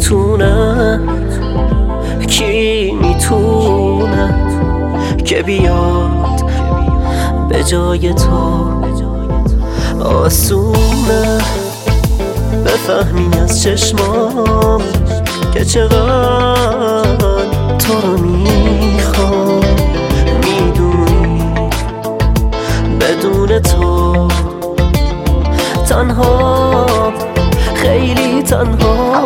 میتونه که بیاد به جای تو؟ آسونه بفهمی از چشمام که چقدر تو رو میخوام. میدونی بدون تو تنها، خیلی تنها.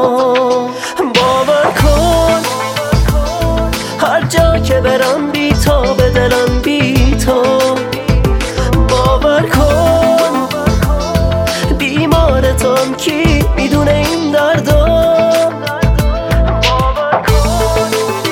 باور کن هر جا که برم بی تا به دلم بی تو. باور کن بیمارتم کی میدونه این دردو. باور کن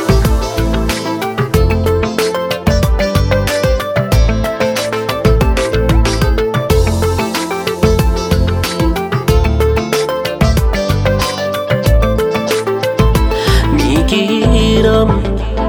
میگیرم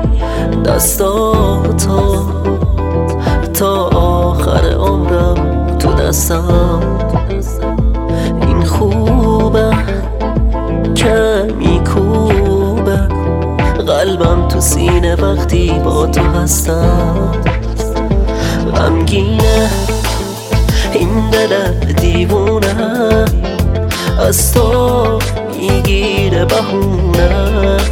دستاتو تا آخر عمرم تو دستم. این خوبه که میکوبه قلبم تو سینه وقتی با تو هستم. غمگینه این دل دیوونه از تو میگیره بهونه.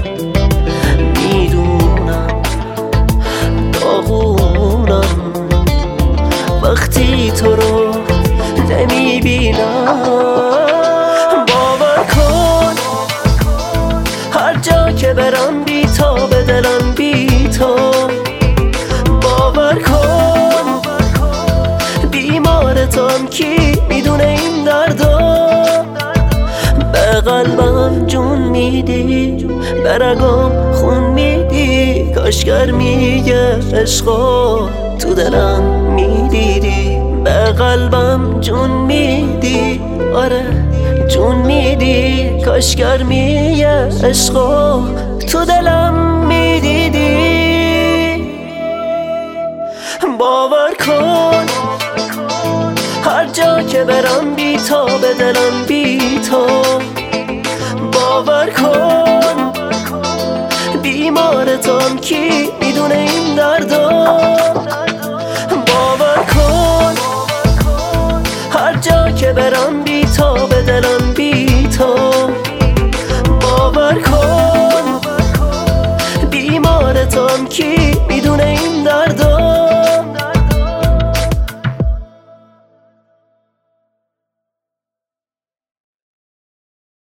وقتی تو رو نمیبینم. باور کن هر جا که برم بی تا به دلم بی تو. باور کن بیمارتم کی میدونه این دردو. به قلبم جون میدی به رگام خون میدی. کاشگر میگه عشقو تو دلم میدیدی. به قلبم جون میدی، آره جون میدی. کاشگر میگه عشقو تو دلم میدیدی. باور کن هر جا که برم بی تا به دلم بی تو. باور کن بیمارتم کی میدونه این دردو. باور کن هر جا که برم بی تا به دلم بی